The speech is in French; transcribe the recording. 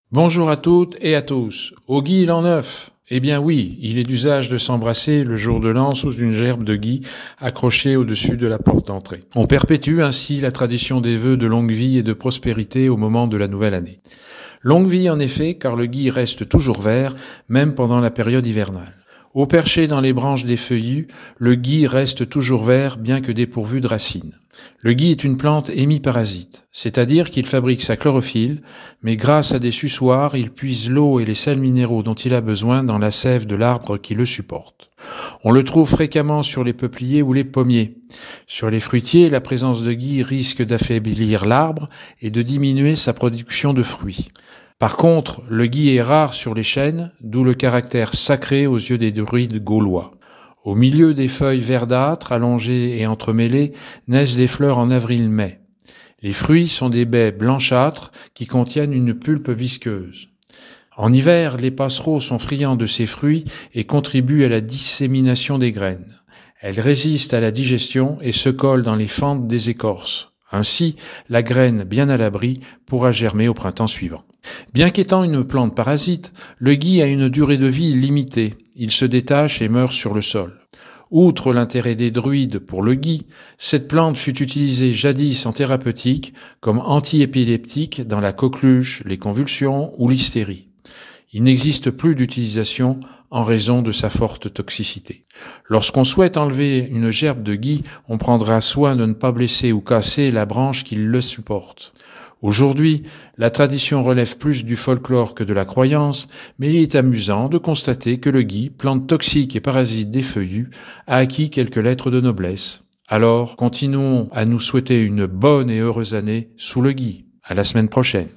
Bonjour à toutes et à tous. Au gui l'an neuf. Eh bien oui, il est d'usage de s'embrasser le jour de l'an sous une gerbe de gui accrochée au-dessus de la porte d'entrée. On perpétue ainsi la tradition des vœux de longue vie et de prospérité au moment de la nouvelle année. Longue vie en effet, car le gui reste toujours vert, même pendant la période hivernale. Au perché dans les branches des feuillus, le gui reste toujours vert bien que dépourvu de racines. Le gui est une plante hémiparasite, c'est-à-dire qu'il fabrique sa chlorophylle, mais grâce à des suçoirs, il puise l'eau et les sels minéraux dont il a besoin dans la sève de l'arbre qui le supporte. On le trouve fréquemment sur les peupliers ou les pommiers. Sur les fruitiers, la présence de gui risque d'affaiblir l'arbre et de diminuer sa production de fruits. Par contre, le gui est rare sur les chênes, d'où le caractère sacré aux yeux des druides gaulois. Au milieu des feuilles verdâtres, allongées et entremêlées, naissent des fleurs en avril-mai. Les fruits sont des baies blanchâtres qui contiennent une pulpe visqueuse. En hiver, les passereaux sont friands de ces fruits et contribuent à la dissémination des graines. Elles résistent à la digestion et se collent dans les fentes des écorces. Ainsi, la graine, bien à l'abri, pourra germer au printemps suivant. Bien qu'étant une plante parasite, le gui a une durée de vie limitée. Il se détache et meurt sur le sol. Outre l'intérêt des druides pour le gui, cette plante fut utilisée jadis en thérapeutique comme antiépileptique dans la coqueluche, les convulsions ou l'hystérie. Il n'existe plus d'utilisation en raison de sa forte toxicité. Lorsqu'on souhaite enlever une gerbe de gui, on prendra soin de ne pas blesser ou casser la branche qui le supporte. Aujourd'hui, la tradition relève plus du folklore que de la croyance, mais il est amusant de constater que le gui, plante toxique et parasite des feuillus, a acquis quelques lettres de noblesse. Alors, continuons à nous souhaiter une bonne et heureuse année sous le gui. À la semaine prochaine.